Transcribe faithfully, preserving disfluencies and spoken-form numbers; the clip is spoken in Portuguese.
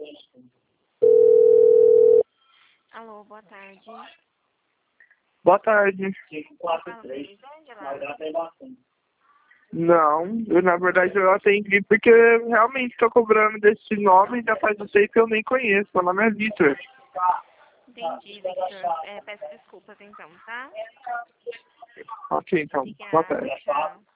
Alô, boa tarde. Boa tarde. Fala com Elisângela? Não, eu, na verdade eu atendi porque eu realmente estou cobrando desse nome já faz um tempo que eu nem conheço. Meu nome é Vitor. Entendi, Victor. É, peço desculpas então, tá? Ok, então. Boa Obrigada, tarde. tchau.